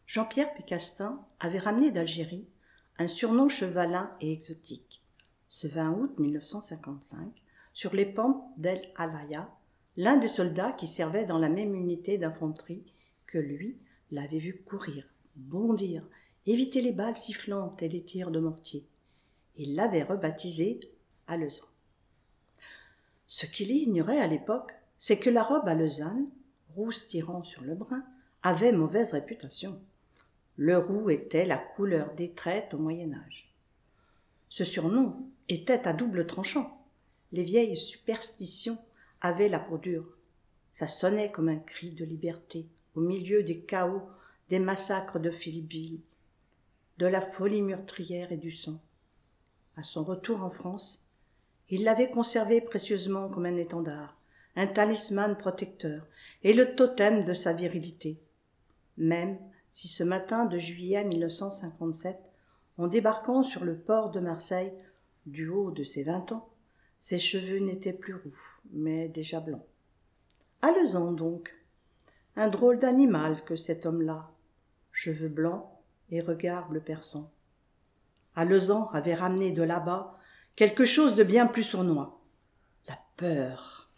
Jean-Pierre Pécastin avait ramené d'Algérie un surnom chevalin et exotique. Ce 20 août 1955, sur les pentes d'El Alaya, l'un des soldats qui servait dans la même unité d'infanterie que lui l'avait vu courir, bondir, éviter les balles sifflantes et les tirs de mortier. Il l'avait rebaptisé Alezan. Ce qu'il ignorait à l'époque, c'est que la robe alezane, rousse tirant sur le brun, avait mauvaise réputation. Le roux était la couleur des traites au Moyen-Âge. Ce surnom était à double tranchant. Les vieilles superstitions avaient la peau dure. Ça sonnait comme un cri de liberté au milieu des chaos, des massacres de Philippeville, de la folie meurtrière et du sang. À son retour en France, il l'avait conservé précieusement comme un étendard, un talisman protecteur et le totem de sa virilité. Même si ce matin de juillet 1957, en débarquant sur le port de Marseille, du haut de ses 20 ans, ses cheveux n'étaient plus roux, mais déjà blancs. Alezan donc, un drôle d'animal que cet homme-là, cheveux blancs et regard bleu perçant. Alezan avait ramené de là-bas quelque chose de bien plus sournois, la peur.